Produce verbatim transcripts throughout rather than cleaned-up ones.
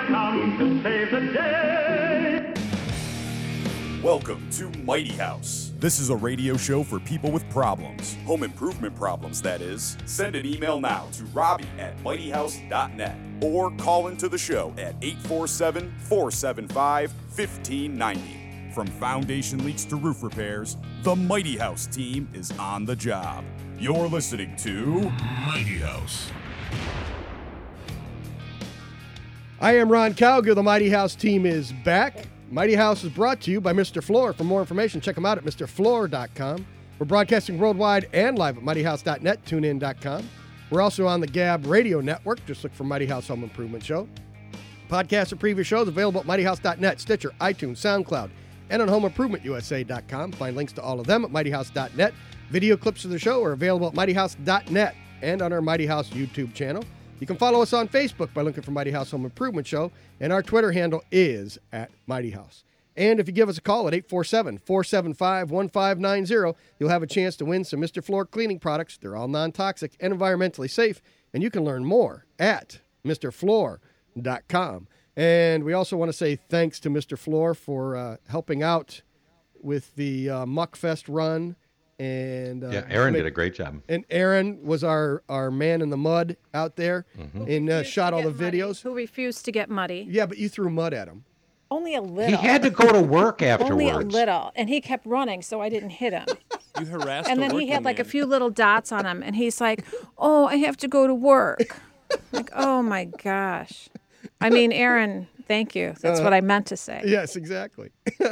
come to save the day. Welcome to Mighty House. This is a radio show for people with problems. Home improvement problems, that is. Send an email now to Robbie at mighty house dot net or call into the show at eight four seven, four seven five, one five nine zero. From foundation leaks to roof repairs, the Mighty House team is on the job. You're listening to Mighty House. I am Ron Cowgill. The Mighty House team is back. Mighty House is brought to you by Mister Floor. For more information, check them out at Mr Floor dot com. We're broadcasting worldwide and live at mighty house dot net, tune in dot com. We're also on the Gab Radio Network. Just look for Mighty House Home Improvement Show. Podcasts of previous shows available at mighty house dot net, Stitcher, iTunes, SoundCloud, and on home improvement u s a dot com. Find links to all of them at mighty house dot net. Video clips of the show are available at mighty house dot net and on our Mighty House YouTube channel. You can follow us on Facebook by looking for Mighty House Home Improvement Show, and our Twitter handle is at Mighty House. And if you give us a call at eight four seven, four seven five, one five nine zero, you'll have a chance to win some Mister Floor cleaning products. They're all non-toxic and environmentally safe, and you can learn more at Mr Floor dot com. And we also want to say thanks to Mister Floor for uh, helping out with the uh, Muckfest run. And uh, yeah, Aaron did a great job. And Aaron was our, our man in the mud out there mm-hmm. and uh, shot all the muddy, videos. Who refused to get muddy. Yeah, but you threw mud at him. Only a little. He had to go to work afterwards. Only a little. And he kept running, so I didn't hit him. You harassed And then he had man. like a few little dots on him, and he's like, oh, I have to go to work. Like, oh, my gosh. I mean, Aaron, thank you. That's uh, what I meant to say. Yes, exactly.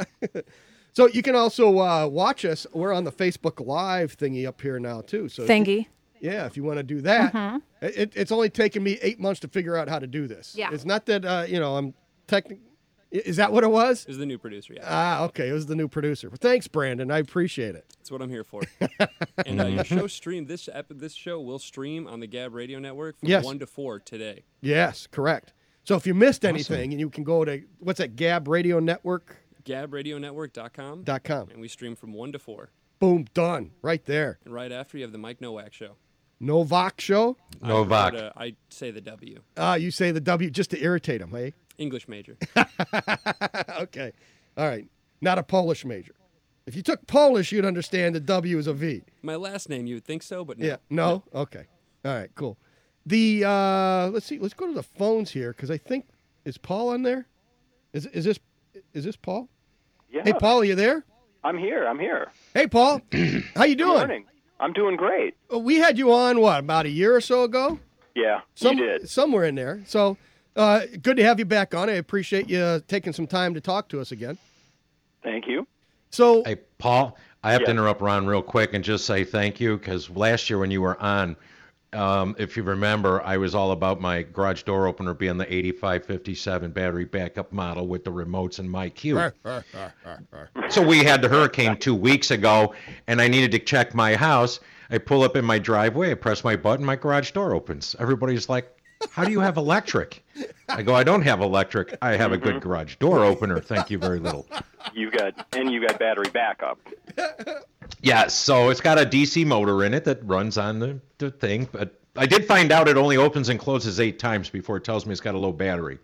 So you can also uh, watch us. We're on the Facebook Live thingy up here now, too. So Thingy. If you, yeah, if you want to do that. Mm-hmm. It, it's only taken me eight months to figure out how to do this. Yeah. It's not that, uh, you know, I'm technically. Is that what it was? It was the new producer, yeah. Ah, okay. It was the new producer. Well, thanks, Brandon. I appreciate it. That's what I'm here for. And uh, your show stream, this ep- this show will stream on the Gab Radio Network from yes. one to four today. Yes, correct. So if you missed anything, awesome. and you can go to, what's that, Gab Radio Network? gab radio network dot com. Dot com. And we stream from one to four. Boom, done. Right there. And right after, you have the Mike Nowak Show. Novak Show? Novak. I, I say the W. Ah, uh, you say the W just to irritate him, hey? English major. Okay. All right. Not a Polish major. If you took Polish, you'd understand the W is a V. My last name, you would think so, but no. Yeah. No? no. Okay. All right, cool. The, uh, let's see, let's go to the phones here, because I think, is Paul on there? Is is this, is this Paul? Yeah. Hey, Paul, are you there? I'm here. I'm here. Hey, Paul. How you doing? Good morning. I'm doing great. We had you on, what, about a year or so ago? Yeah, Some, you did. Somewhere in there. So, uh, good to have you back on. I appreciate you taking some time to talk to us again. Thank you. So, hey, Paul, I have yeah. to interrupt Ron real quick and just say thank you, because last year when you were on, Um, if you remember, I was all about my garage door opener being the eighty-five fifty-seven battery backup model with the remotes and my Q. So we had the hurricane two weeks ago, and I needed to check my house. I pull up in my driveway, I press my button, my garage door opens. Everybody's like, how do you have electric? I go, I don't have electric. I have a good garage door opener. Thank you very little. You got, and you got battery backup. Yeah, so it's got a D C motor in it that runs on the, the thing. But I did find out it only opens and closes eight times before it tells me it's got a low battery.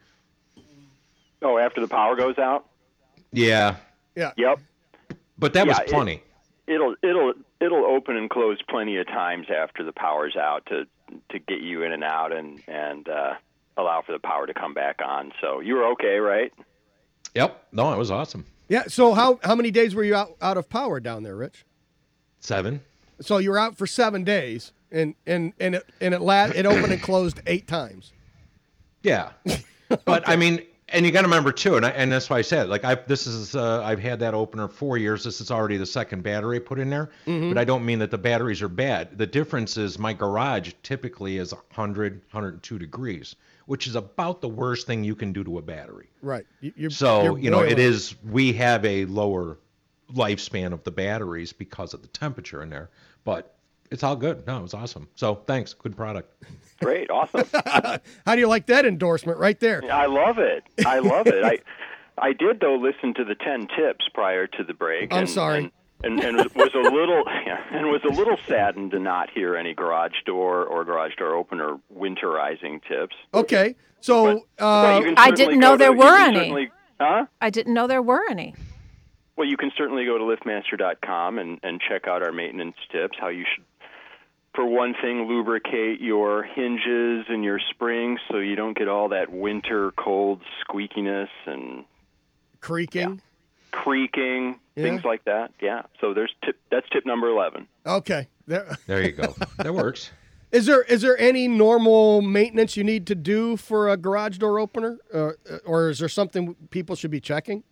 Oh, after the power goes out? Yeah. Yeah. Yep. But that yeah, was plenty. It, it'll it'll it'll open and close plenty of times after the power's out to to get you in and out and and uh, allow for the power to come back on. So you were okay, right? Yep. No, it was awesome. Yeah. So how how many days were you out, out of power down there, Rich? Seven. So you were out for seven days, and and and it and it la- it opened and closed eight times. Yeah, but okay. I mean, and you got to remember too, and I, and that's why I said, like, I this is uh, I've had that opener four years. This is already the second battery put in there, mm-hmm. but I don't mean that the batteries are bad. The difference is my garage typically is one hundred, one hundred two degrees, which is about the worst thing you can do to a battery. Right. You're, so you're you know, boiling. it is. We have a lower lifespan of the batteries because of the temperature in there, but it's all good. No, it was awesome. So thanks. Good product. Great. Awesome. How do you like that endorsement right there? I love it. I love it. I I did, though, listen to the ten tips prior to the break. I'm and, sorry. And, and, and was a little yeah, and was a little saddened to not hear any garage door or garage door opener winterizing tips. Okay, so But uh, you can I certainly didn't go know to- there you were can any. certainly- Huh? I didn't know there were any. Well, you can certainly go to liftmaster dot com and, and check out our maintenance tips, how you should, for one thing, lubricate your hinges and your springs so you don't get all that winter cold squeakiness and creaking. creaking, Yeah. things like that. Yeah. So there's tip, that's tip number eleven. Okay, there. There you go. That works. Is there is there any normal maintenance you need to do for a garage door opener, uh, or is there something people should be checking?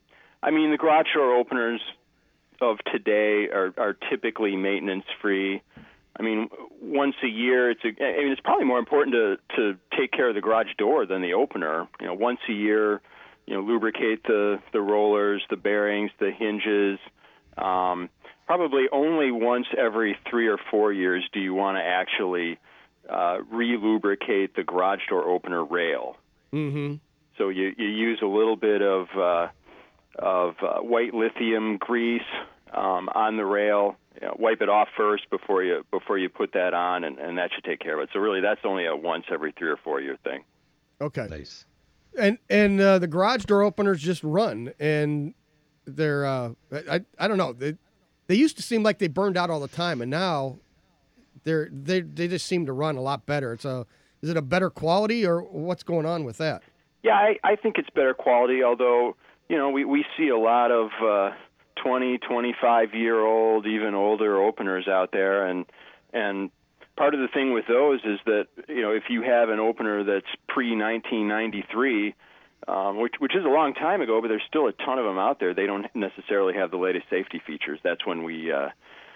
I mean, the garage door openers of today are, are typically maintenance free. I mean, once a year, it's a, I mean, it's probably more important to, to take care of the garage door than the opener. You know, once a year, you know, lubricate the, the rollers, the bearings, the hinges. Um, probably only once every three or four years do you want to actually uh, re-lubricate the garage door opener rail. Mm-hmm. So you, you use a little bit of uh, of uh, white lithium grease um, on the rail. You know, wipe it off first before you before you put that on, and, and that should take care of it. So really, that's only a once every three or four year thing. Okay. Nice. And and uh, the garage door openers just run, and they're uh, I I don't know they they used to seem like they burned out all the time, and now they're they they just seem to run a lot better. It's a is it a better quality, or what's going on with that? Yeah, I, I think it's better quality. Although you know we we see a lot of uh, twenty, twenty-five year old, even older openers out there, and and part of the thing with those is that, you know, if you have an opener that's pre nineteen ninety-three, um, which which is a long time ago, but there's still a ton of them out there, they don't necessarily have the latest safety features. That's when we uh,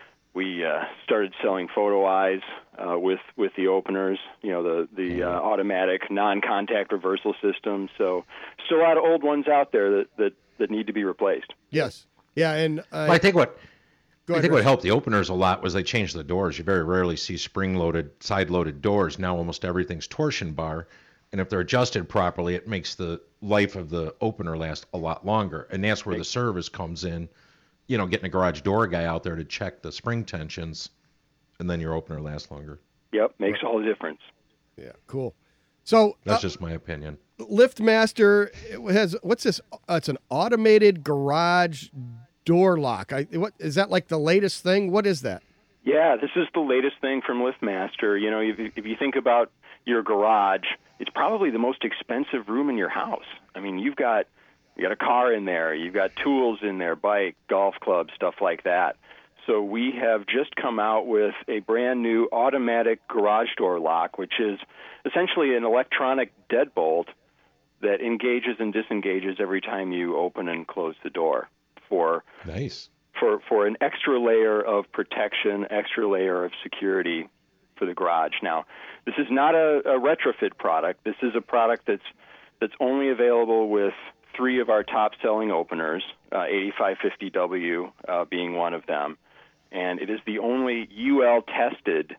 we uh, started selling photo eyes uh, with with the openers, you know, the the uh, automatic non-contact reversal system. So still a lot of old ones out there that that, that need to be replaced. Yes. Yeah, and uh, Well, I think what Go I ahead, think what Rich. helped the openers a lot was they changed the doors. You very rarely see spring-loaded, side-loaded doors. Now almost everything's torsion bar, and if they're adjusted properly, it makes the life of the opener last a lot longer. And that's where the service comes in. You know, getting a garage door guy out there to check the spring tensions, and then your opener lasts longer. Yep, makes all the difference. Yeah, cool. So That's uh, just my opinion. LiftMaster has what's this? Uh, it's an automated garage door lock. I, what is that, like the latest thing? What is that? Yeah, this is the latest thing from LiftMaster. You know, if, if you think about your garage, it's probably the most expensive room in your house. I mean, you've got you got a car in there, you've got tools in there, bike, golf club, stuff like that. So we have just come out with a brand new automatic garage door lock, which is essentially an electronic deadbolt that engages and disengages every time you open and close the door for Nice. for for an extra layer of protection, extra layer of security for the garage. Now, this is not a, a retrofit product. This is a product that's that's only available with three of our top-selling openers, uh, eighty-five fifty W uh, being one of them, and it is the only U L-tested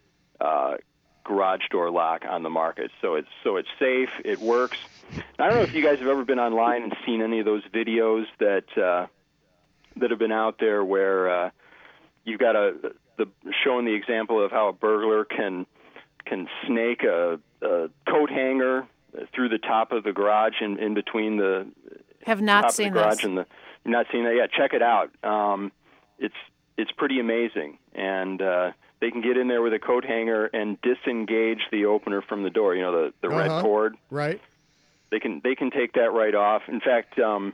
uh, garage door lock on the market. So it's so it's safe. It works. I don't know if you guys have ever been online and seen any of those videos that. Uh, that have been out there where uh, you've got a the showing the example of how a burglar can can snake a, a coat hanger through the top of the garage in, in between the Have not top seen of the garage this. and the you're not seeing that. Yeah, check it out. Um, it's it's pretty amazing, and uh, they can get in there with a coat hanger and disengage the opener from the door. You know, the the red Uh-huh. cord. Right. They can they can take that right off. In fact. Um,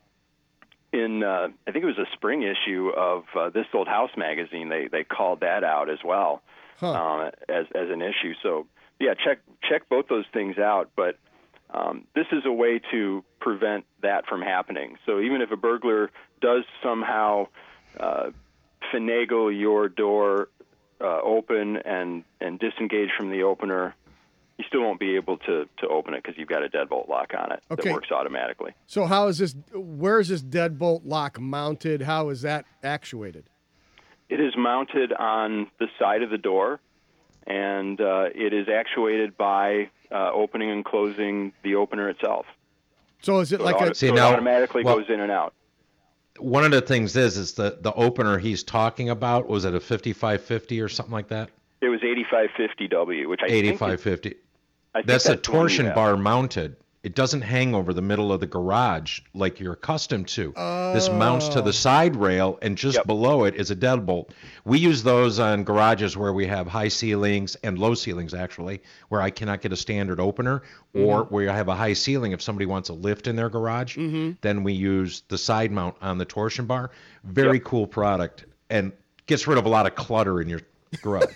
In uh, I think it was a spring issue of uh, This Old House magazine, they they called that out as well Huh. uh, as as an issue. So yeah, check check both those things out. But um, this is a way to prevent that from happening. So even if a burglar does somehow uh, finagle your door uh, open and and disengage from the opener, you still won't be able to, to open it because you've got a deadbolt lock on it Okay. that works automatically. So how is this? Where is this deadbolt lock mounted? How is that actuated? It is mounted on the side of the door, and uh, it is actuated by uh, opening and closing the opener itself. So is it So, like it, auto- a? See, so it now- automatically well- goes in and out. one of the things is, is the, the opener he's talking about, was it a fifty-five fifty or something like that? It was eighty-five fifty W, which I eighty-five think fifty. is, I think That's, that's a the one you torsion have. bar mounted. It doesn't hang over the middle of the garage like you're accustomed to. This mounts to the side rail, and just Yep. below it is a deadbolt. We use those on garages where we have high ceilings and low ceilings, actually, where I cannot get a standard opener, or where I have a high ceiling if somebody wants a lift in their garage. Then we use the side mount on the torsion bar. Very Yep. cool product, and gets rid of a lot of clutter in your garage.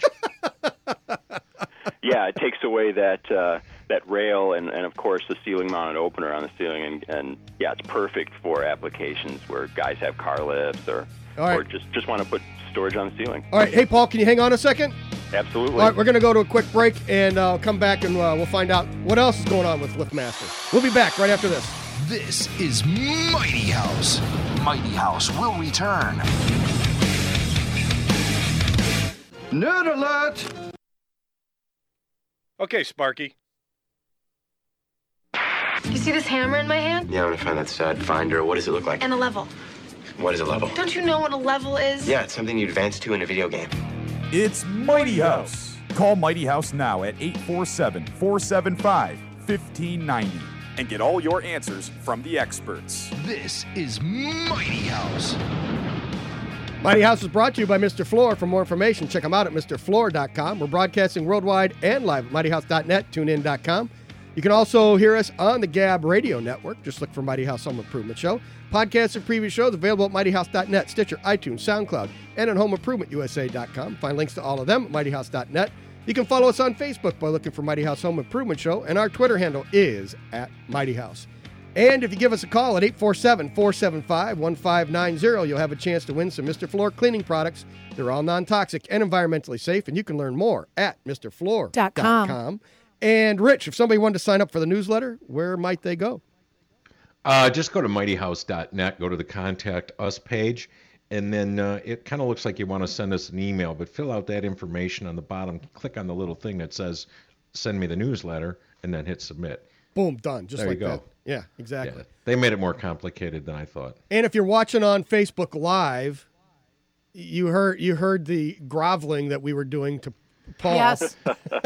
Yeah, it takes away that uh, that rail and, and, of course, the ceiling-mounted opener on the ceiling. And, and, yeah, it's perfect for applications where guys have car lifts or, All right. or just, just want to put storage on the ceiling. All right. Hey, Paul, can you hang on a second? Absolutely. All right, we're going to go to a quick break, and uh, come back, and uh, we'll find out what else is going on with LiftMaster. We'll be back right after this. This is Mighty House. Mighty House will return. Nerd alert! Okay, Sparky. You see this hammer in my hand? Yeah, I'm gonna find that stud. Find her. What does it look like? And a level. What is a level? Don't you know what a level is? Yeah, it's something you advance to in a video game. It's Mighty House. Call Mighty House now at eight four seven, four seven five, one five nine zero and get all your answers from the experts. This is Mighty House. Mighty House is brought to you by Mister Floor. For more information, check them out at Mr Floor dot com. We're broadcasting worldwide and live at Mighty House dot net, tune in dot com. You can also hear us on the Gab Radio Network. Just look for Mighty House Home Improvement Show. Podcasts of previous shows available at Mighty House dot net, Stitcher, iTunes, SoundCloud, and at Home Improvement U S A dot com. Find links to all of them at Mighty House dot net. You can follow us on Facebook by looking for Mighty House Home Improvement Show, and our Twitter handle is at Mighty House. And if you give us a call at eight four seven, four seven five, one five nine zero, you'll have a chance to win some Mister Floor cleaning products. They're all non-toxic and environmentally safe, and you can learn more at Mr Floor dot com. And Rich, if somebody wanted to sign up for the newsletter, where might they go? Uh, just go to Mighty House dot net, go to the Contact Us page, and then uh, it kind of looks like you want to send us an email, but fill out that information on the bottom. Click on the little thing that says, send me the newsletter, and then hit submit. Boom, done. Just There like you go. that. Yeah, exactly. Yeah, they made it more complicated than I thought. And if you're watching on Facebook Live, you heard you heard the groveling that we were doing to Paul. Yes.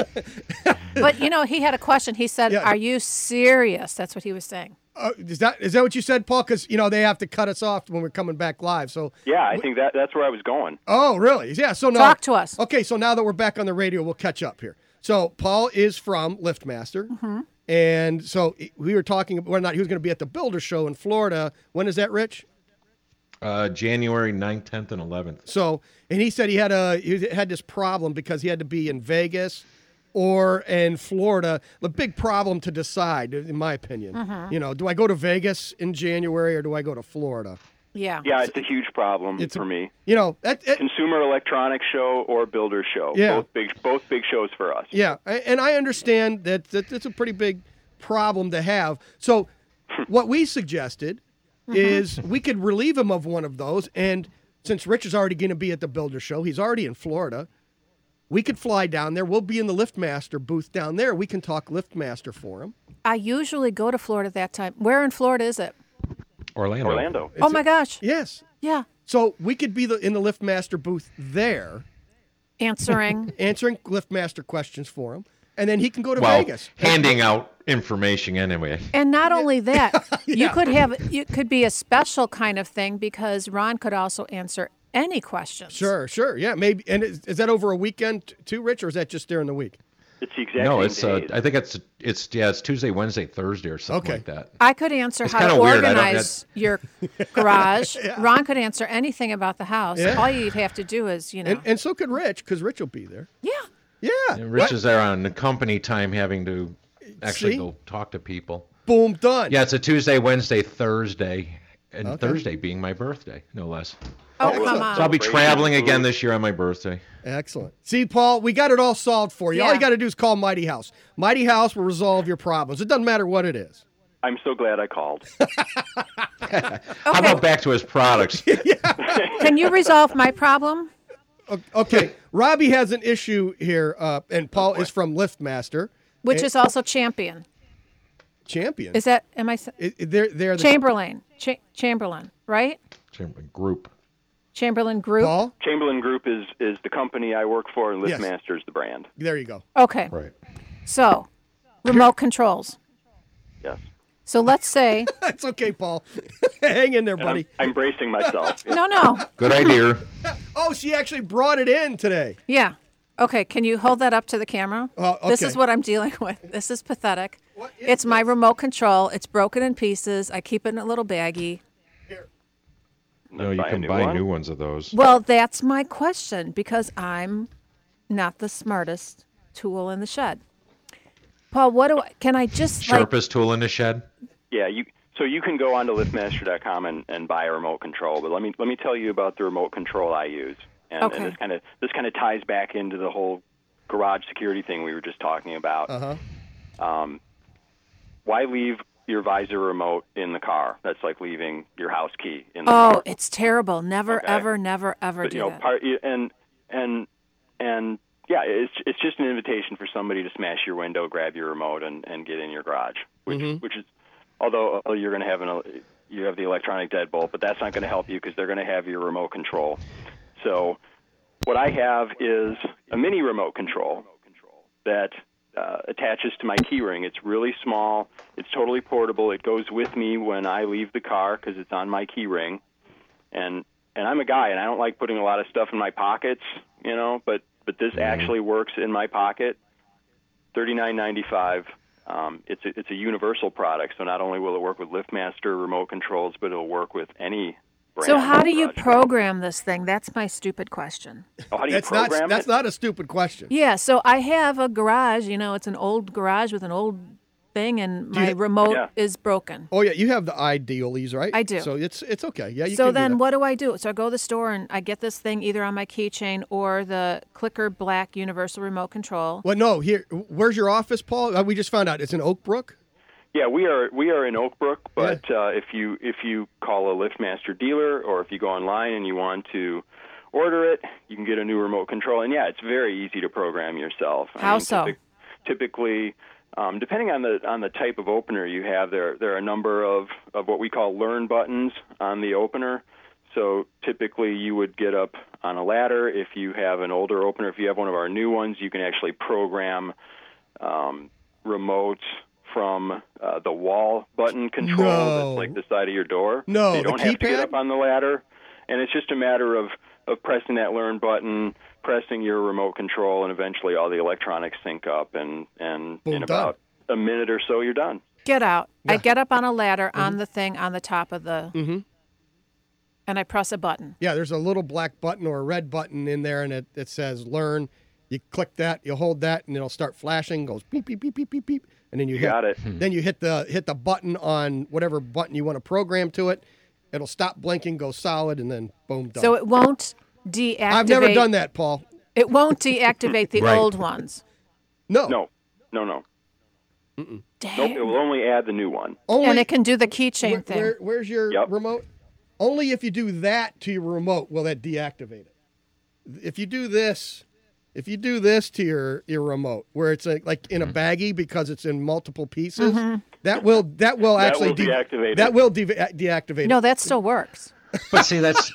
But, you know, he had a question. He said, Yeah. are you serious? That's what he was saying. Uh, is that is that what you said, Paul? Because you know they have to cut us off when we're coming back live. So Yeah, I think that that's where I was going. oh, really? Yeah. So now Talk to us. Okay, so now that we're back on the radio, we'll catch up here. So Paul is from LiftMaster, Mm-hmm. and so we were talking about whether or not he was going to be at the Builder Show in Florida. When is that, Rich? Uh, January ninth, tenth, and eleventh. So, and he said he had a he had this problem because he had to be in Vegas or in Florida. A big problem to decide, in my opinion. Mm-hmm. You know, do I go to Vegas in January or do I go to Florida? Yeah. Yeah, it's a huge problem It's a- for me. You know, that, that Consumer Electronics Show or Builder Show. Yeah. Both big both big shows for us. yeah, a- and I understand that, that it's a pretty big problem to have. So, what we suggested is we could relieve him of one of those, and since Rich is already going to be at the Builder Show, he's already in Florida. We could fly down there. We'll be in the LiftMaster booth down there. We can talk LiftMaster for him. I usually go to Florida that time. Where in Florida is it? Orlando. Orlando. Oh, my gosh. Yes. Yeah. So we could be the, in the LiftMaster booth there, Answering. answering LiftMaster questions for him, and then he can go to Well, Vegas. handing out information anyway. And not only that, you could have, it could be a special kind of thing because Ron could also answer any questions. Sure, sure, yeah, maybe. And is, is that over a weekend t- too, Rich, or is that just during the week? It's the exact No, same it's uh, days. I think it's it's yeah, it's Tuesday, Wednesday, Thursday, or something Okay. like that. I could answer It's how to kinda weird. I don't- organize your garage. Ron could answer anything about the house. Yeah. All you'd have to do is, you know. And, and so could Rich, because Rich will be there. yeah. Yeah. And Rich is there on the company time, having to actually See? go talk to people. Boom, done. Yeah, it's a Tuesday, Wednesday, Thursday, and Okay. Thursday being my birthday, no less. Oh, well, come so on. So I'll be Celebration traveling food. again this year on my birthday. Excellent. See, Paul, we got it all solved for you. All Yeah. you got to do is call Mighty House. Mighty House will resolve your problems. It doesn't matter what it is. I'm so glad I called. How about back to his products? Can you resolve my problem? O- Okay, Robbie has an issue here, uh, and Paul is from LiftMaster. Which And- is also champion. Champion. Is that, am I, s- I- I- they're, they're the Chamberlain. Cha- Chamberlain, right? Chamberlain Group. Chamberlain Group? Paul? Chamberlain Group is, is the company I work for, and Yes. LiftMaster is the brand. There you go. Okay. Right. So, remote controls. Yes. So let's say... It's okay, Paul. Hang in there, And buddy. I'm, I'm bracing myself. No, no. Good idea. Oh, she actually brought it in today. Yeah. Okay, can you hold that up to the camera? Oh, This okay. is what I'm dealing with. This is pathetic. It's my remote control. It's broken in pieces. I keep it in a little baggie. No, you buy a can new buy one? new ones of those. Well, that's my question because I'm not the smartest tool in the shed. Paul, what do I, can I just like, Sharpest tool in the shed. Yeah, you. So you can go onto liftmaster dot com and, and buy a remote control. But let me let me tell you about the remote control I use. And, Okay. and this kind of this kind of ties back into the whole garage security thing we were just talking about. Uh-huh. Um, why leave your visor remote in the car? That's like leaving your house key in the Oh, car. it's terrible. Never, Okay. ever, never, ever But, do you know, that. part, and and and yeah, it's it's just an invitation for somebody to smash your window, grab your remote, and, and get in your garage. Which which is, although although you're going to have an you have the electronic deadbolt, but that's not going to help you because they're going to have your remote control. So what I have is a mini remote control that uh, attaches to my key ring. It's really small. It's totally portable. It goes with me when I leave the car because it's on my key ring. And and I'm a guy, and I don't like putting a lot of stuff in my pockets, you know, but, but this actually works in my pocket. thirty-nine ninety-five. Um, it's, a, it's a universal product, so not only will it work with LiftMaster remote controls, but it'll work with any brand. So how do you garage. program this thing? That's my stupid question. Oh, how do you That's not program that's it? not a stupid question. Yeah, so I have a garage, you know, it's an old garage with an old thing and my you- remote Yeah. is broken. Oh yeah, you have the idealies, right? I do. So it's it's okay. Yeah, you So can do then that. what do I do? So I go to the store and I get this thing either on my keychain or the clicker black universal remote control. Well, no. Here, where's your office, Paul? Uh, we just found out it's in Oak Brook. Yeah, we are we are in Oak Brook, but uh, if you if you call a LiftMaster dealer or if you go online and you want to order it, you can get a new remote control. And yeah, it's very easy to program yourself. I How mean, so? typic- typically, um, depending on the on the type of opener you have, there there are a number of, of what we call learn buttons on the opener. So typically, you would get up on a ladder. If you have an older opener, if you have one of our new ones, you can actually program um, remotes from uh, the wall button control No. that's like the side of your door. No, so you the don't have to keypad? get up on the ladder, and it's just a matter of, of pressing that learn button, pressing your remote control, and eventually all the electronics sync up, and, and Boom, in done. about a minute or so, you're done. Get out. I Yeah. get up on a ladder on the thing on the top of the, Mm-hmm. and I press a button. Yeah, there's a little black button or a red button in there, and it, it says learn. You click that, you hold that, and it'll start flashing. Goes beep beep beep beep beep beep, and then you, You hit. got it. Then you hit the hit the button on whatever button you want to program to it. It'll stop blinking, go solid, and then boom, done. So it won't deactivate. I've never done that, Paul. It won't deactivate the Right. old ones. No, No, no, no. Dang. Nope, it will only add the new one. Only, And it can do the keychain where, thing. where- where's your Yep. remote? Only if you do that to your remote will that deactivate it. If you do this, if you do this to your, your remote, where it's a, like in a baggie because it's in multiple pieces, that will that will That actually will deactivate that it. will de- deactivate no, it. that still works. But see, that's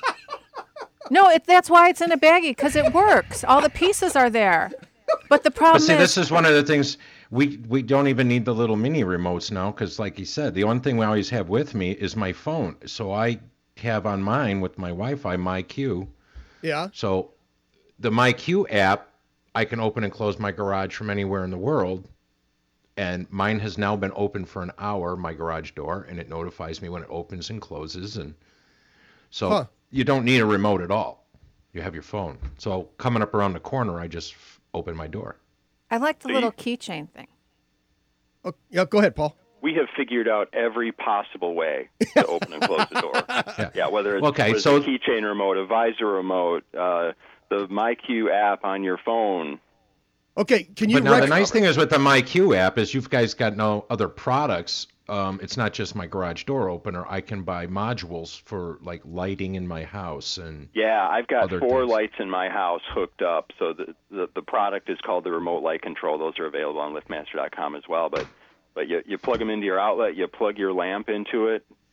No, it, that's why it's in a baggie, because it works. All the pieces are there. But the but problem see, is, this is one of the things we we don't even need the little mini remotes now because, like you said, the one thing we always have with me is my phone. So I have on mine with my Wi-Fi MyQ. Yeah. So the MyQ app, I can open and close my garage from anywhere in the world. And mine has now been open for an hour, my garage door, and it notifies me when it opens and closes. And so Huh. you don't need a remote at all. You have your phone. So coming up around the corner, I just f- open my door. I like the See? little keychain thing. Oh, yeah. Go ahead, Paul. We have figured out every possible way to open and close the door. Yeah. Yeah, whether it's, Okay, whether it's so- a keychain remote, a visor remote, uh, the MyQ app on your phone. Okay. Can you? But now the rec- nice thing is with the MyQ app is you guys got no other products. Um, it's not just my garage door opener. I can buy modules for like lighting in my house and Yeah, I've got Other four things. lights in my house hooked up. So the, the the product is called the Remote Light Control. Those are available on liftmaster dot com as well. But but you you plug them into your outlet, you plug your lamp into it,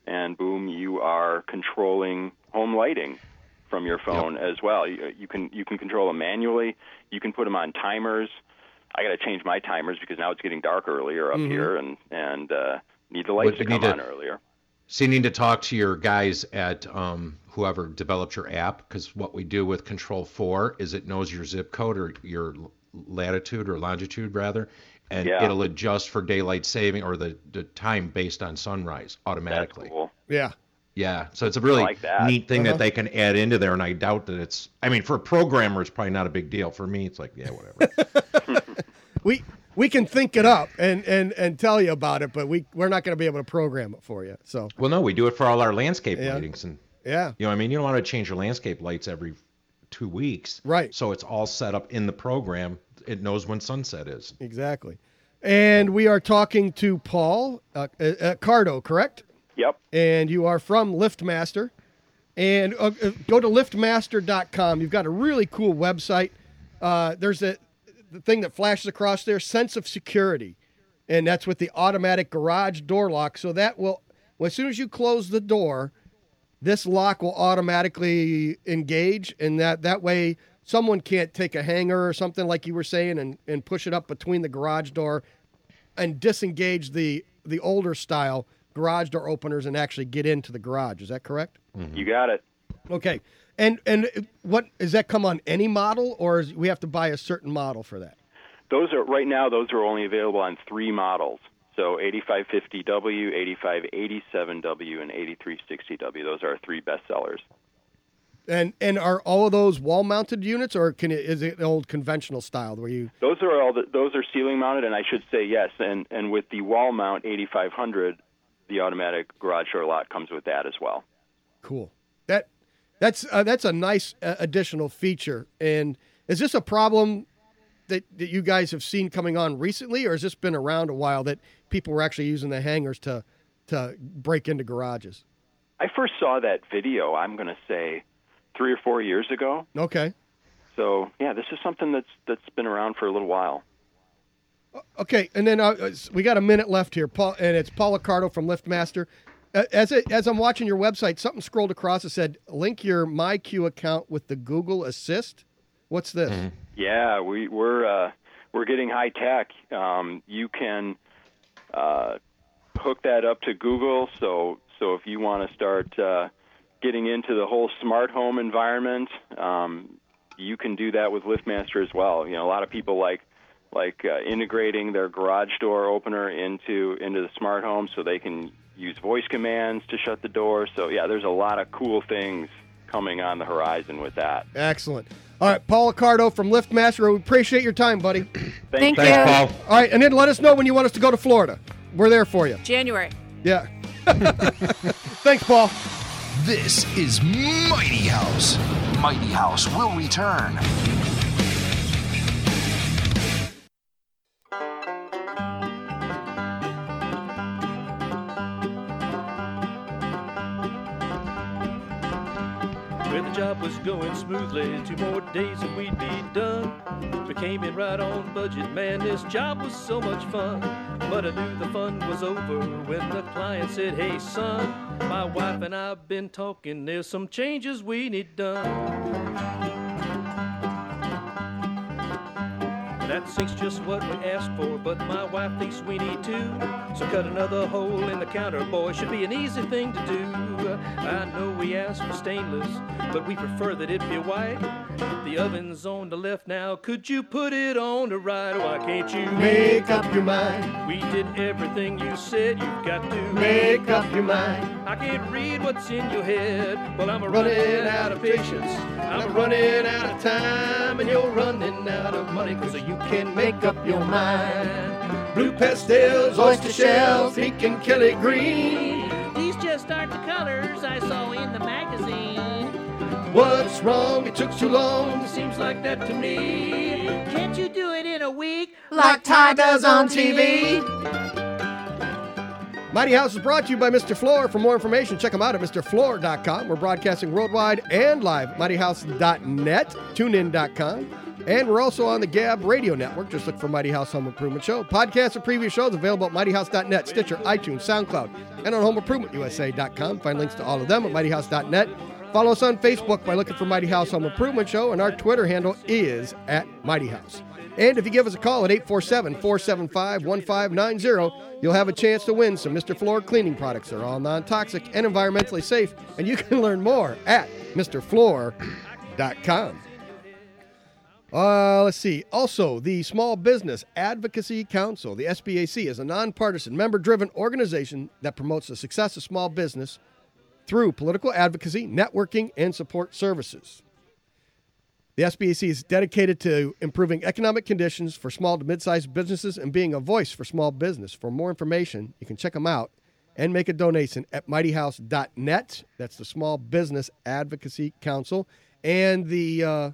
and boom, you are controlling home lighting from your phone Yep. as well. You, you can you can control them manually. You can put them on timers. I got to change my timers because now it's getting dark earlier up Mhm. here, and and uh, need the lights Would to you come need on to- earlier. So you need to talk to your guys at um, whoever developed your app, because what we do with Control four is it knows your zip code or your latitude or longitude rather, and Yeah. it'll adjust for daylight saving or the, the time based on sunrise automatically. That's cool. Yeah. Yeah, so it's a really I like that. neat thing Uh-huh. that they can add into there, and I doubt that it's. I mean, for a programmer, it's probably not a big deal. For me, it's like, yeah, whatever. We we can think it up and, and, and tell you about it, but we we're not going to be able to program it for you. So Well, no, we do it for all our landscape Yeah. lightings, and yeah, you know, what I mean, you don't want to change your landscape lights every two weeks, Right. So it's all set up in the program. It knows when sunset is. exactly. And we are talking to Paul uh, uh, Cardo, correct? Yep. And you are from LiftMaster. And uh, uh, go to liftmaster dot com. You've got a really cool website. Uh, there's a the thing that flashes across there, sense of security. And that's with the automatic garage door lock. So that will, well, as soon as you close the door, this lock will automatically engage. And that, that way someone can't take a hanger or something like you were saying and, and push it up between the garage door and disengage the, the older style garage door openers and actually get into the garage. Is that correct? You got it. Okay. And and what does that come on any model, or is we have to buy a certain model for that? Those are right now. Those are only available on three models. So eighty-five fifty W, eighty-five eighty-seven W, and eighty-three sixty W. Those are our three best sellers. And and are all of those wall mounted units, or can it, is it an old conventional style where you? Those are all. The, those are ceiling mounted, and I should say yes. And and with the wall mount eighty-five hundred, the automatic garage door lock comes with that as well. Cool. That that's uh, that's a nice uh, additional feature. And is this a problem that, that you guys have seen coming on recently, or has this been around a while that people were actually using the hangers to to break into garages? I first saw that video, I'm going to say, three or four years ago. Okay. So yeah, this is something that's that's been around for a little while. Okay, and then uh, we got a minute left here, Paul, and it's Paul Accardo from LiftMaster. Uh, As it, as I'm watching your website, something scrolled across that said, "Link your MyQ account with the Google Assist." What's this? Mm-hmm. Yeah, we, we're uh, we're getting high tech. Um, you can uh, hook that up to Google. So so if you want to start uh, getting into the whole smart home environment, um, you can do that with LiftMaster as well. You know, a lot of people like like uh, integrating their garage door opener into into the smart home, so they can use voice commands to shut the door. So yeah, there's a lot of cool things coming on the horizon with that. Excellent. All right, Paul Accardo from LiftMaster. We appreciate your time, buddy. Thank Thanks, you. Paul. All right, and then let us know when you want us to go to Florida. We're there for you. January. Yeah. Thanks, Paul. This is Mighty House. Mighty House will return. Well, the job was going smoothly, two more days and we'd be done. We came in right on budget, man, this job was so much fun. But I knew the fun was over when the client said, hey son, my wife and I've been talking, there's some changes we need done. That sink's just what we asked for, but my wife thinks we need to. So cut another hole in the counter, boy, should be an easy thing to do. I know we asked for stainless, but we prefer that it be white. The oven's on the left now, could you put it on the right? Why can't you Make up your mind. We did everything you said, you've got to Make up your mind. I can't read what's in your head. Well, I'm a Running running out of patience. I'm a running out of time, and you're running out of money, cause you can make up your mind. Blue pastels, oyster shells, pink and Kelly green. These just aren't the colors I saw in the magazine. What's wrong? It took too long. Seems like that to me. Can't you do it in a week? Like Ty does on T V. Mighty House is brought to you by Mister Floor. For more information, check them out at Mister Floor dot com. We're broadcasting worldwide and live at mighty house dot net, tune in dot com, And we're also on the Gab Radio Network. Just look for Mighty House Home Improvement Show. Podcasts of previous shows available at mighty house dot net, Stitcher, iTunes, SoundCloud, and on home improvement u s a dot com. Find links to all of them at mighty house dot net. Follow us on Facebook by looking for Mighty House Home Improvement Show, and our Twitter handle is at Mighty House. And if you give us a call at eight four seven, four seven five, one five nine zero, you'll have a chance to win some Mister Floor cleaning products. They're all non-toxic and environmentally safe, and you can learn more at Mr Floor dot com. Uh, let's see. Also, the Small Business Advocacy Council, the S B A C, is a nonpartisan, member-driven organization that promotes the success of small business through political advocacy, networking, and support services. The S B A C is dedicated to improving economic conditions for small to mid-sized businesses and being a voice for small business. For more information, you can check them out and make a donation at mighty house dot net. That's the Small Business Advocacy Council. And the uh,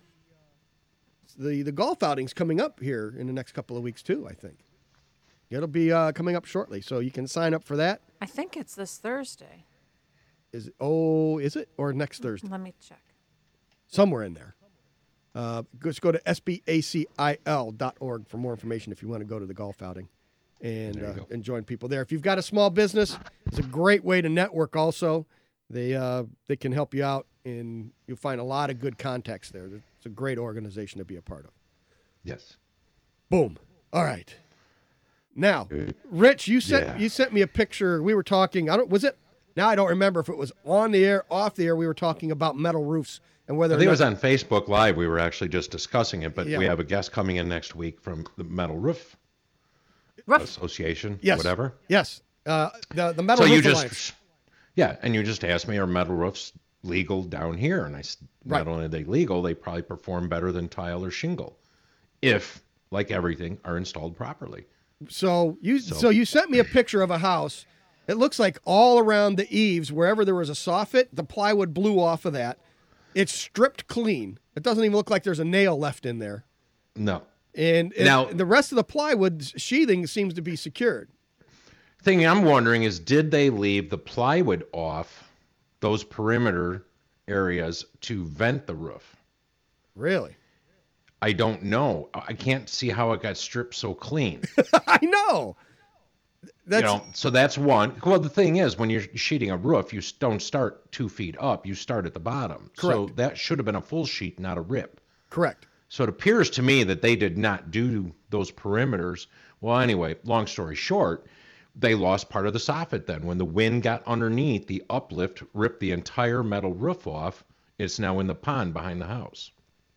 the the golf outing's coming up here in the next couple of weeks, too, I think. It'll be uh, coming up shortly, so you can sign up for that. I think it's this Thursday. Is it, oh, is it? Or next Thursday? Let me check. Somewhere in there. Uh, just go to S B A C I L dot org for more information if you want to go to the golf outing and, uh, and join people there. If you've got a small business, it's a great way to network also. They uh, they can help you out, and you'll find a lot of good contacts there. It's a great organization to be a part of. Yes. Boom. All right. Now, Rich, you sent Yeah. you sent me a picture. We were talking. I don't. Was it? Now I don't remember if it was on the air, off the air. We were talking about metal roofs and whether I think or it was not, on Facebook Live. We were actually just discussing it, but Yeah. we have a guest coming in next week from the Metal Roof Roof. Association, yes, whatever. Yes. Uh, the the metal So roof you alliance. just, yeah, and you just asked me, are metal roofs legal down here? And I said, Right. not only are they legal, they probably perform better than tile or shingle, if, like everything, are installed properly. So you so. So- you sent me a picture of a house. It looks like all around the eaves, wherever there was a soffit, the plywood blew off of that. It's stripped clean. It doesn't even look like there's a nail left in there. No. And, and Now- the rest of the plywood sheathing seems to be secured. Thing I'm wondering is, did they leave the plywood off those perimeter areas to vent the roof? Really? I don't know. I can't see how it got stripped so clean. I know. That's, you know, so that's one. Well, the thing is, when you're sheeting a roof, you s- don't start two feet up. You start at the bottom. So Correct. that should have been a full sheet, not a rip. correct. So it appears to me that they did not do those perimeters. Well, anyway, long story short, they lost part of the soffit then. When the wind got underneath, the uplift ripped the entire metal roof off. It's now in the pond behind the house.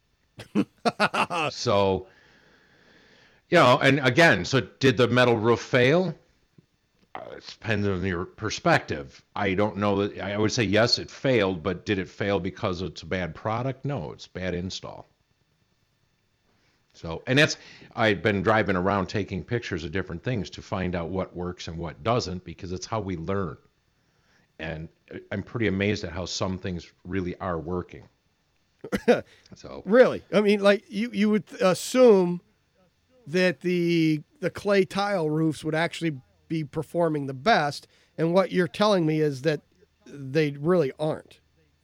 So, you know, and again, so did the metal roof fail? Uh, It depends on your perspective. I don't know that I would say yes, it failed, but did it fail because it's a bad product? No, it's bad install. So, and that's, I've been driving around taking pictures of different things to find out what works and what doesn't, because it's how we learn. And I'm pretty amazed at how some things really are working. So, Really? I mean, like you, you would assume that the the clay tile roofs would actually be performing the best, and what you're telling me is that they really aren't.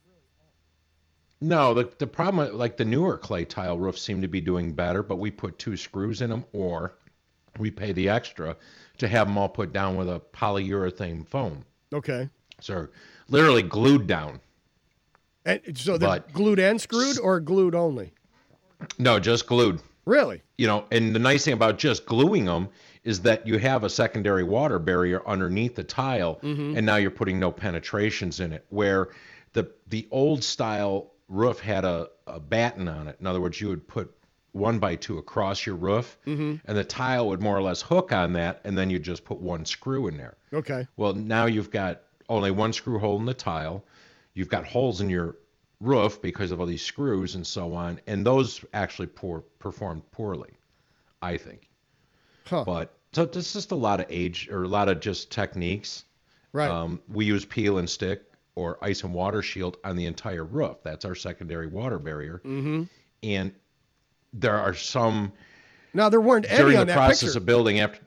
no, the, the problem, like the newer clay tile roofs seem to be doing better, but we put two screws in them, or we pay the extra to have them all put down with a polyurethane foam. Okay. So they're literally glued down. And so they're But- glued and screwed, or glued only? No, just glued. Really? You know, and the nice thing about just gluing them is that you have a secondary water barrier underneath the tile, Mm-hmm. and now you're putting no penetrations in it. Where the the old style roof had a, a batten on it. In other words, you would put one by two across your roof, Mm-hmm. and the tile would more or less hook on that, and then you just put one screw in there. Okay. Well, now you've got only one screw hole in the tile. You've got holes in your roof because of all these screws and so on, and those actually poor, performed poorly, I think. Huh. But so this is just a lot of age or a lot of just techniques. Right. Um, we use peel and stick or ice and water shield on the entire roof. That's our secondary water barrier. Mm-hmm. And there are some Now there weren't any during on the that process picture. of building after.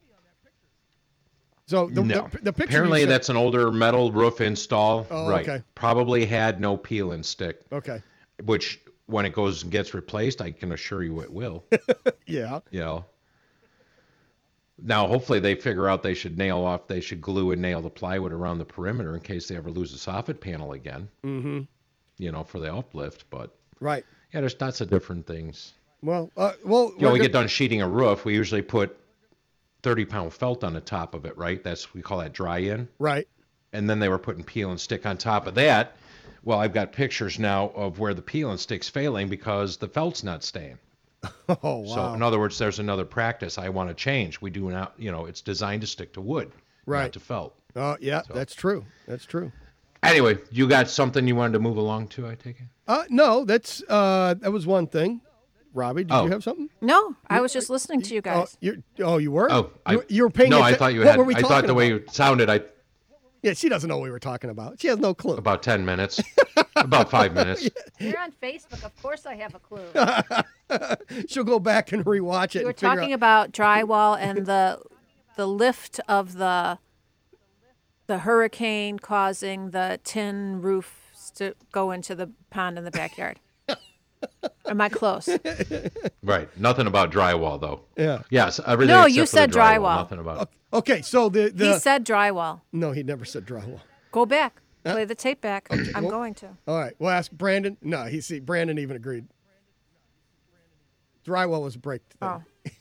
So the, no. the, the picture. you Apparently sent- that's an older metal roof install. Oh, right. okay. Probably had no peel and stick, Okay. which when it goes and gets replaced, I can assure you it will. Yeah. You know. Now, hopefully they figure out they should nail off, they should glue and nail the plywood around the perimeter in case they ever lose a soffit panel again. Mm-hmm. You know, for the uplift, but Right. yeah, there's lots of different things. Well, uh, well, You know, we we're get go- done sheeting a roof, we usually put thirty pound felt on the top of it, right? That's, we call that dry in. Right. And then they were putting peel and stick on top of that. Well, I've got pictures now of where the peel and stick's failing because the felt's not staying. Oh, wow. So in other words, there's another practice I want to change. We do not, you know, it's designed to stick to wood, Right. not to felt. Oh, yeah, that's true. That's true. Anyway, you got something you wanted to move along to, I take it? Uh, no, that's uh, that was one thing. Robbie, did Oh. you have something? No, I was just listening to you Oh, guys. you oh, you were? Oh, I, you, you were paying No, I atten- thought you what had. Were we I thought talking the way about? you sounded, I Yeah, she doesn't know what we were talking about. She has no clue. about ten minutes, about five minutes. You're on Facebook. Of course, I have a clue. She'll go back and rewatch it. You were and figure talking out- about drywall and the the lift of the the hurricane causing the tin roofs to go into the pond in the backyard. Am I close? Right. Nothing about drywall, though. Yeah. Yes. Everything No, except you for the said drywall. Nothing about. Okay, so the, the He said drywall. no, he never said drywall. Go back. Play the tape back. I'm well- going to. All right, we'll ask Brandon. No, he see Brandon even agreed. Drywall was a break. Oh.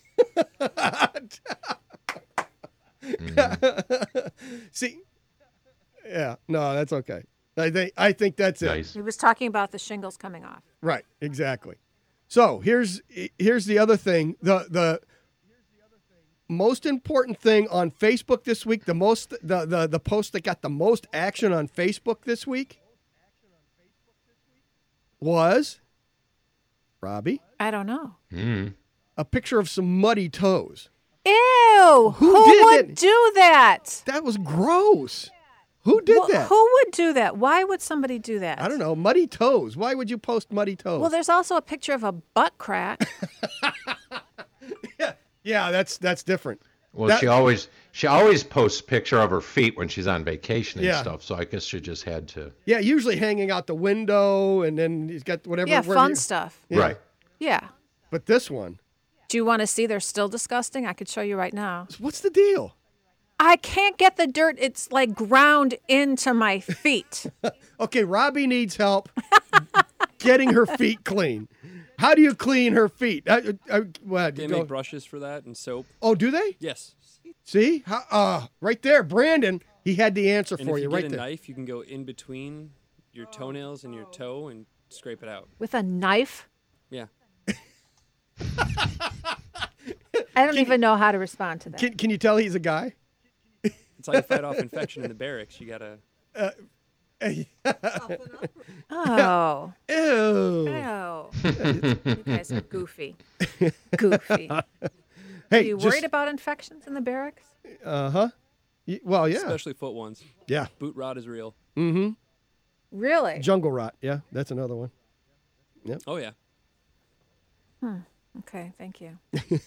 See, yeah, no, that's okay. I think I think that's it. Nice. He was talking about the shingles coming off. Right, exactly. So here's here's the other thing. The the most important thing on Facebook this week, the most the, the, the post that got the most action on Facebook this week was Robbie, I don't know. Mm. a picture of some muddy toes. Ew! Who Who, did would it? do that? That was gross. Who did Well, that? Who would do that? Why would somebody do that? I don't know. Muddy toes. Why would you post muddy toes? Well, there's also a picture of a butt crack. yeah, that's that's different. Well, That- she always she always posts picture of her feet when she's on vacation and Yeah. stuff. So I guess she just had to. Yeah, usually hanging out the window, and then he's got whatever. yeah, wherever fun you- stuff. Yeah. Right. Yeah. But this one, Do you want to see they're still disgusting? I could show you right now. what's the deal? I can't get the dirt. It's like ground into my feet. Okay, Robbie needs help getting her feet clean. How do you clean her feet? Uh, uh, what, They go- make brushes for that and soap. oh, do they? Yes. See? How, uh, right there, Brandon. He had the answer And for if you you right get a there. knife, you can go in between your toenails and your toe and scrape it out. With a knife? Yeah. I don't even know how to respond to that. Can, can you tell he's a guy? It's how you fight off infection in the barracks. You gotta. Oh. Ew. Ew. You guys are goofy. Goofy. Hey, Are you just- worried about infections in the barracks? Uh-huh. Y- Well, yeah. Especially foot ones. Yeah. Boot rot is real. Mm-hmm. Really? Jungle rot. Yeah, that's another one. Yep. Oh yeah. Hmm. Okay, thank you.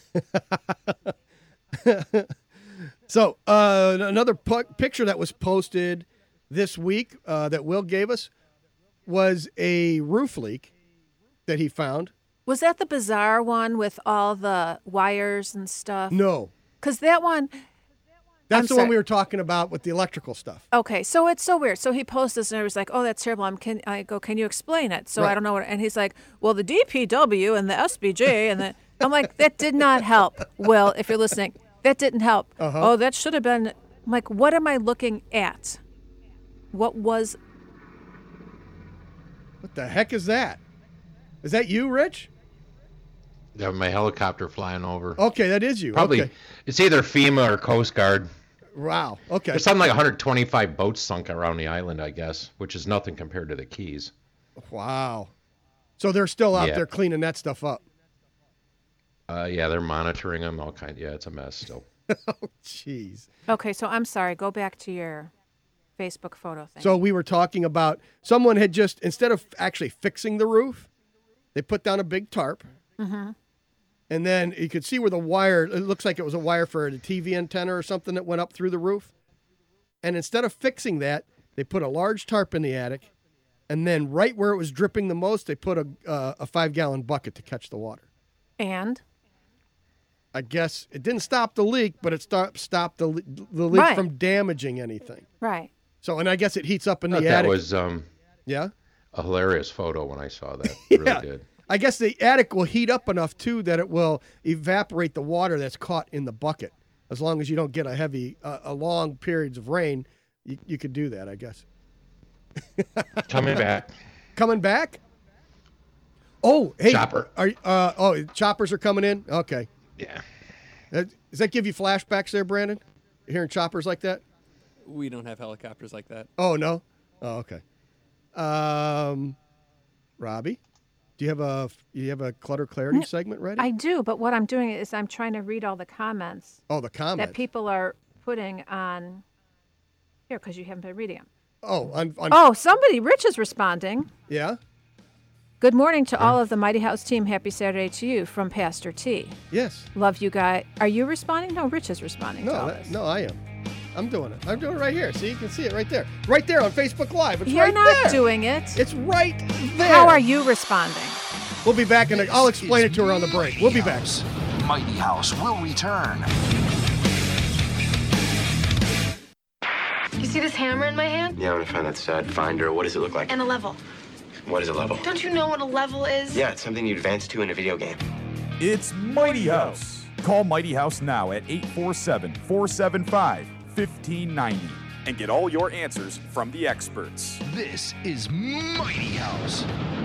So uh, another pu- picture that was posted this week uh, that Will gave us was a roof leak that he found. Was that the bizarre one with all the wires and stuff? No, Because that one, that's I'm the one sorry. we were talking about with the electrical stuff. okay, so it's so weird. So he posted this and I was like, oh, that's terrible. I'm, can, I go, can you explain it? So Right. I don't know what, and he's like, well, the D P W and the S B J and the, I'm like, that did not help. Will, if you're listening, that didn't help. Uh-huh. Oh, that should have been, I'm like, what am I looking at? What was, What the heck is that? Is that you, Rich? Yeah, my helicopter flying over. Okay, that is you. Probably Okay. it's either FEMA or Coast Guard. Wow. Okay. There's something like one hundred twenty-five boats sunk around the island, I guess, which is nothing compared to the Keys. Wow. So they're still out Yeah. there cleaning that stuff up. Uh, yeah, they're monitoring them, all kind. Yeah, it's a mess still. Oh, jeez. okay, so I'm sorry. Go back to your Facebook photo thing. So we were talking about someone had just, instead of actually fixing the roof, they put down a big tarp. Mm-hmm. And then you could see where the wire, it looks like it was a wire for a T V antenna or something that went up through the roof. And instead of fixing that, they put a large tarp in the attic and then right where it was dripping the most, they put a uh, a five gallon bucket to catch the water. And I guess it didn't stop the leak, but it stopped stopped the le- the leak Right. from damaging anything. right. So, and I guess it heats up in Thought the that attic. was um, yeah. a hilarious photo when I saw that. Yeah. Really did. I guess the attic will heat up enough too that it will evaporate the water that's caught in the bucket. As long as you don't get a heavy, uh, a long periods of rain, you, you could do that, I guess. Coming back. Coming back? Oh, hey, Chopper. Are uh, oh choppers are coming in? Okay. Yeah. Uh, Does that give you flashbacks there, Brandon? Hearing choppers like that? We don't have helicopters like that. Oh no. Oh okay. Um, Robbie, do you have a you have a clutter clarity segment ready? I do, but what I'm doing is I'm trying to read all the comments oh, the comment. that people are putting on here because you haven't been reading them. Oh, on, on Oh, somebody, Rich is responding. yeah. Good morning to all of the Mighty House team. Happy Saturday to you from Pastor T. Yes. Love you guys. Are you responding? No, Rich is responding to all No, that, this. no, I am. I'm doing it. I'm doing it right here. See, you can see it right there. Right there on Facebook Live. It's You're right not there. doing it. It's right there. How are you responding? We'll be back, and I'll explain it to her on the break. We'll be back. Mighty House will return. You see this hammer in my hand? Yeah, I'm gonna find that stud finder. What does it look like? And a level. What is a level? Don't you know what a level is? Yeah, it's something you advance to in a video game. It's Mighty House. Call Mighty House now at eight four seven, four seven five, one five nine zero and get all your answers from the experts. This is Mighty House.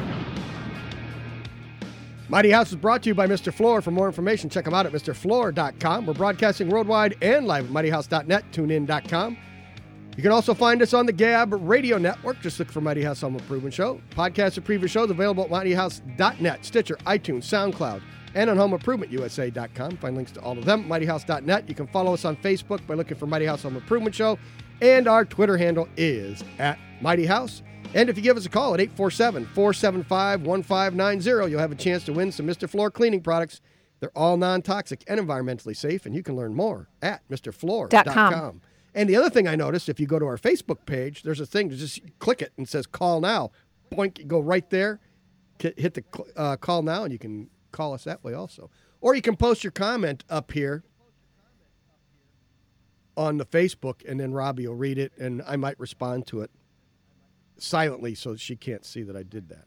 Mighty House is brought to you by Mister Floor. For more information, check them out at Mr Floor dot com. We're broadcasting worldwide and live at Mighty House dot net, tune in dot com. You can also find us on the Gab Radio Network. Just look for Mighty House Home Improvement Show. Podcasts of previous shows available at Mighty House dot net, Stitcher, iTunes, SoundCloud, and on Home Improvement U S A dot com. Find links to all of them at Mighty House dot net. You can follow us on Facebook by looking for Mighty House Home Improvement Show. And our Twitter handle is at Mighty House. And if you give us a call at eight four seven, four seven five, one five nine zero, you'll have a chance to win some Mister Floor cleaning products. They're all non-toxic and environmentally safe, and you can learn more at Mr Floor dot com. And the other thing I noticed, if you go to our Facebook page, there's a thing to just click it and it says call now. Boink, go right there, hit the uh, call now, and you can call us that way also. Or you can post your comment up here on the Facebook, and then Robbie will read it, and I might respond to it silently so she can't see that I did that.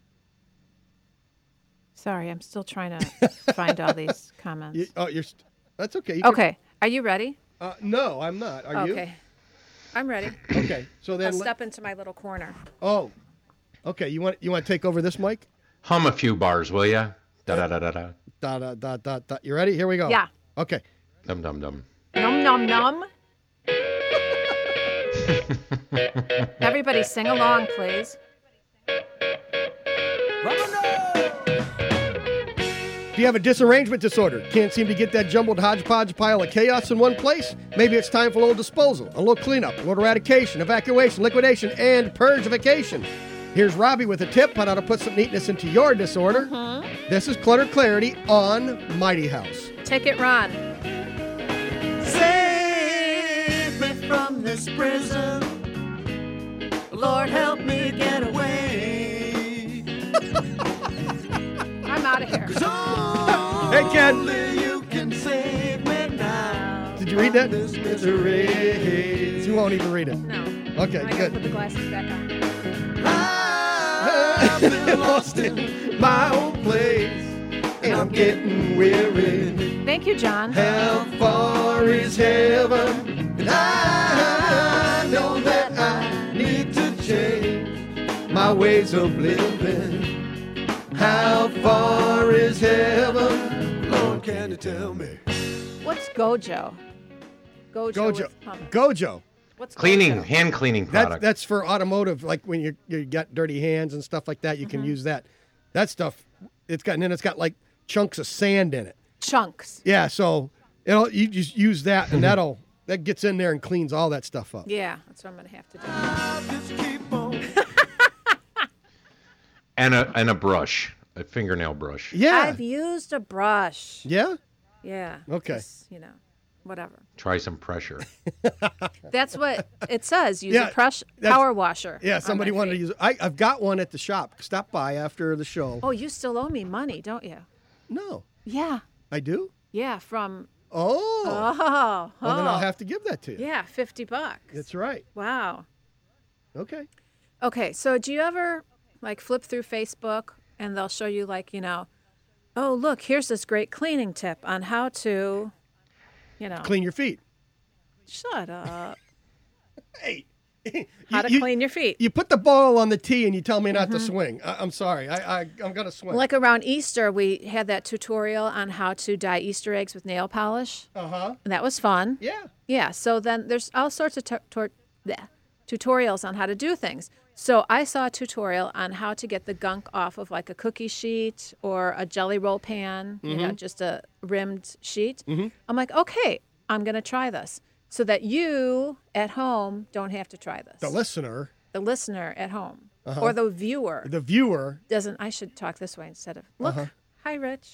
Sorry, I'm still trying to find all these comments. You, oh, you're. St- that's okay. You can- Okay, are you ready? Uh, no, I'm not. Are you? Okay, I'm ready. Okay. So then. I'll let- step into my little corner. oh. Okay. You want you want to take over this mic? Hum a few bars, will ya? Da da da da da. Da da da da da. You ready? Here we go. Yeah. Okay. Dum dum dum. Num num num. Everybody sing along, please. Do you have a disarrangement disorder? Can't seem to get that jumbled hodgepodge pile of chaos in one place? Maybe it's time for a little disposal, a little cleanup, a little eradication, evacuation, liquidation, and purgification. Here's Robbie with a tip on how to put some neatness into your disorder. Mm-hmm. This is Clutter Clarity on Mighty House. Take it, Ron. Save me from this prison. Lord, help me get away. I'm out of here. Hey, Ken. Only you can save me now. Did you read that? This misery. You won't even read it. No. Okay, I gotta good. put the glasses back on. I've been lost in my own place, and I'm getting weary. Thank you, John. How far is heaven? And I know that I need to change my ways of living. How far is heaven? Lord, can you tell me? What's Gojo? Gojo. Gojo. with hummus. Gojo. What's Cleaning, Gojo? hand cleaning That, product. that's for automotive, like when you you got dirty hands and stuff like that, you can Mhm. use that. That stuff, it's got, and then it's got like chunks of sand in it. Chunks. Yeah, so it'll you just use that, and that'll that gets in there and cleans all that stuff up. Yeah, that's what I'm gonna have to do. and a and a brush, a fingernail brush. Yeah. I've used a brush. Yeah. Yeah. Okay. 'cause, You know. whatever. Try some pressure. That's what it says. Use Yeah, a press that's- power washer. Yeah, on somebody my wanted feet. to use it. I, I've got one at the shop. Stop by after the show. Oh, you still owe me money, don't you? No, Yeah. I do? Yeah, from. Oh. Oh. Well, then I'll oh. have to give that to you. Yeah, fifty bucks. That's right. Wow. Okay. Okay, so do you ever like flip through Facebook and they'll show you like, you know, oh, look, here's this great cleaning tip on how to, you know. Clean your feet. Shut up. Hey. How to You- clean your feet. You put the ball on the tee and you tell me not Mhm. to swing. I, I'm sorry. I, I, I'm going to swing. Like around Easter, we had that tutorial on how to dye Easter eggs with nail polish. Uh-huh. And that was fun. Yeah. Yeah. So then there's all sorts of tu- tor- bleh, tutorials on how to do things. So I saw a tutorial on how to get the gunk off of like a cookie sheet or a jelly roll pan, you know, Mhm. just a rimmed sheet. Mhm. I'm like, okay, I'm going to try this so that you at home don't have to try this. The listener, The listener at home Uh-huh. or the viewer the viewer. doesn't. I should talk this way instead of look. Uh-huh. Hi, Rich.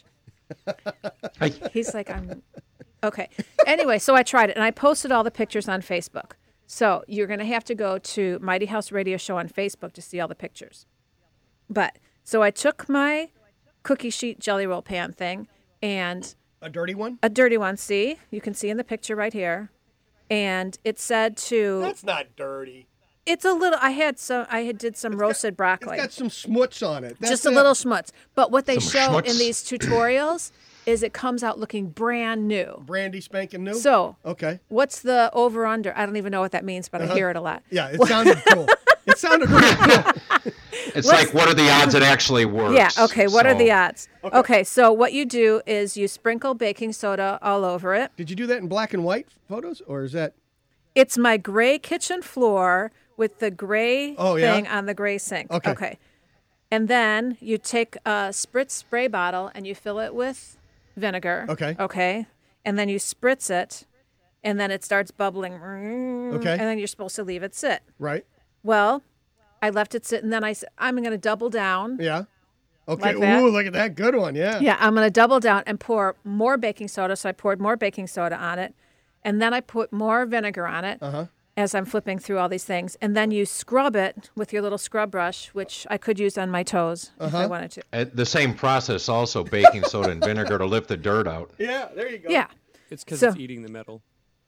He's like, I'm okay. Anyway, so I tried it and I posted all the pictures on Facebook. So you're going to have to go to Mighty House Radio Show on Facebook to see all the pictures. But so I took my cookie sheet jelly roll pan thing and A dirty one? a dirty one. See, you can see in the picture right here, and it said to. That's not dirty. It's a little. I had some. I had did some roasted broccoli. It's got some smuts on it. That's Just a it. little schmutz. But what they Some show schmutz. in these tutorials is it comes out looking brand new. Brandy spanking new? So, okay. What's the over under? I don't even know what that means, but Uh-huh. I hear it a lot. Yeah, it sounded cool. It sounded really cool. It's What's- like, what are the odds it actually works? Yeah, okay, what are So- the odds? Okay. Okay. so what you do is you sprinkle baking soda all over it. Did you do that in black and white photos, or is that? It's my gray kitchen floor with the gray Oh, yeah? thing on the gray sink. Okay. Okay. And then you take a spritz spray bottle and you fill it with vinegar. Okay. Okay. And then you spritz it, and then it starts bubbling. Okay. And then you're supposed to leave it sit. Right. Well, I left it sit, and then I said, I'm going to double down. Yeah. Okay. Like that? Ooh, look at that good one. Yeah. Yeah, I'm going to double down and pour more baking soda. So I poured more baking soda on it. And then I put more vinegar on it Uh-huh. as I'm flipping through all these things. And then you scrub it with your little scrub brush, which I could use on my toes if I Uh-huh. wanted to. Uh, the same process, also baking soda and vinegar to lift the dirt out. Yeah, there you go. Yeah. It's because So- it's eating the metal.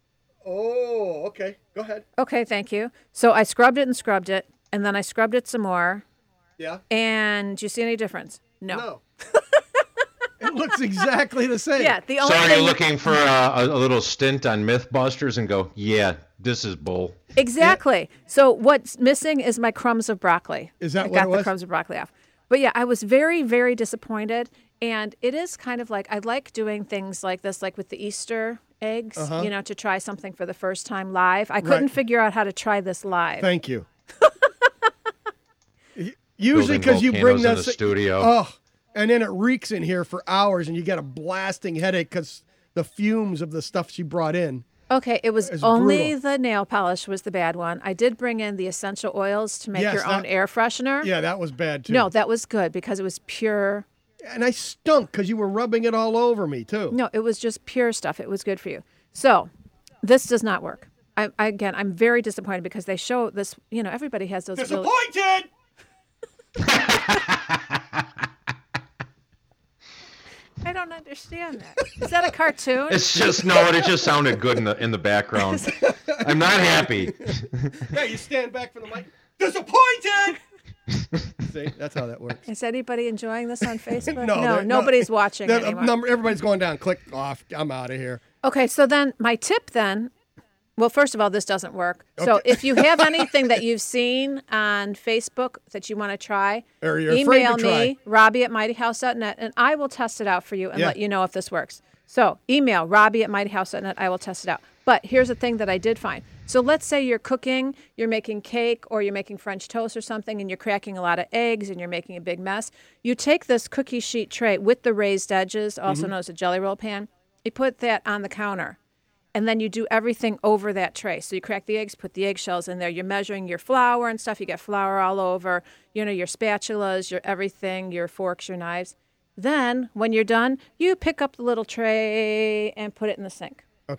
Oh, okay. Go ahead. Okay, thank you. So I scrubbed it and scrubbed it. And then I scrubbed it some more. Yeah. And do you see any difference? No. No. It looks exactly the same. Yeah, the So only are thing. you looking for a, a, a little stint on Mythbusters and go, yeah, this is bull? Exactly. So what's missing is my crumbs of broccoli. Is that I what got it the was? crumbs of broccoli off. But yeah, I was very, very disappointed. And it is kind of like I like doing things like this, like with the Easter eggs, Uh-huh. you know, to try something for the first time live. I couldn't Right. figure out how to try this live. Thank you. Usually Building because you bring volcanoes in that the studio. Oh, and then it reeks in here for hours, and you get a blasting headache because the fumes of the stuff she brought in. Okay, it was It's only brutal. the nail polish was the bad one. I did bring in the essential oils to make Yes, your own that- air freshener. Yeah, that was bad too. No, that was good because it was pure. And I stunk because you were rubbing it all over me too. No, it was just pure stuff. It was good for you. So this does not work. I, I again, I'm very disappointed because they show this. You know, everybody has those. really- Disappointed. I don't understand that. Is that a cartoon? It's just, no, it just sounded good in the in the background. I'm not happy. Yeah, you stand back from the mic. Disappointed. See, that's how that works. Is anybody enjoying this on Facebook? No, they're- no, nobody's watching That- anymore. number- everybody's going down. Click off. I'm out of here. Okay, so then my tip then, well, first of all, this doesn't work. So Okay. if you have anything that you've seen on Facebook that you want to try, Or you're afraid email to me, try. Robbie at mighty house dot net, and I will test it out for you and Yeah. let you know if this works. So email Robbie at mighty house dot net. I will test it out. But here's the thing that I did find. So let's say you're cooking, you're making cake or you're making French toast or something, and you're cracking a lot of eggs and you're making a big mess. You take this cookie sheet tray with the raised edges, also Mm-hmm. known as a jelly roll pan, you put that on the counter. And then you do everything over that tray. So you crack the eggs, put the eggshells in there. You're measuring your flour and stuff. You get flour all over, you know, your spatulas, your everything, your forks, your knives. Then when you're done, you pick up the little tray and put it in the sink. Okay.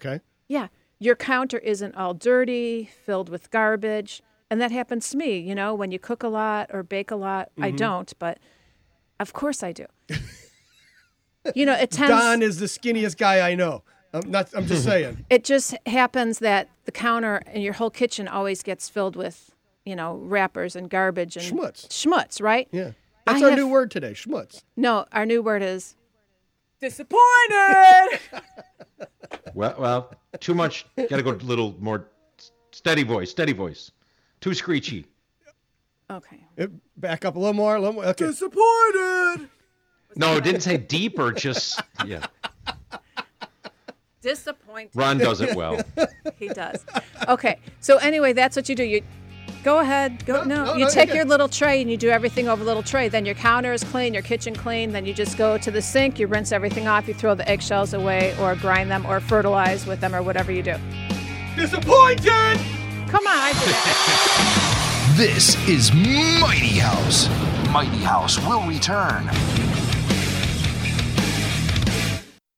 Yeah. Your counter isn't all dirty, filled with garbage. And that happens to me, you know, when you cook a lot or bake a lot. Mm-hmm. I don't, but of course I do. You know, it tends... Don is the skinniest guy I know. I'm, not, I'm just saying. It just happens that the counter and your whole kitchen always gets filled with, you know, wrappers and garbage. and Schmutz. Schmutz, right? Yeah. That's I our have, new word today, schmutz. No, our new word is disappointed. Well, well, too much. Got to go a little more steady voice, steady voice. Too screechy. Okay. It, back up a little more. A little more. Okay. Disappointed. No, it didn't say deeper, just, yeah. Disappointed. Ron does it well. He does. Okay. So anyway, that's what you do. You go ahead. Go no. no, you no, take you your little tray and you do everything over a little tray. Then your counter is clean, your kitchen clean. Then you just go to the sink, you rinse everything off, you throw the eggshells away or grind them or fertilize with them or whatever you do. Disappointed! Come on, I did it. This is Mighty House. Mighty House will return